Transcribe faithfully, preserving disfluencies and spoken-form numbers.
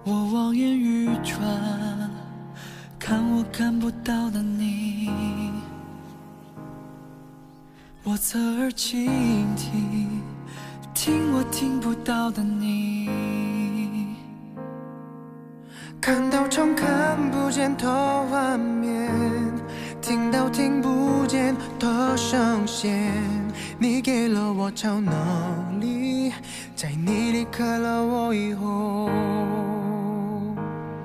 我望眼欲穿，看我看不到的你。我侧耳倾听，听我听不到的你。 看到重看不见头画面，听到听不见头声线。你给了我超能力，在你离开了我以后。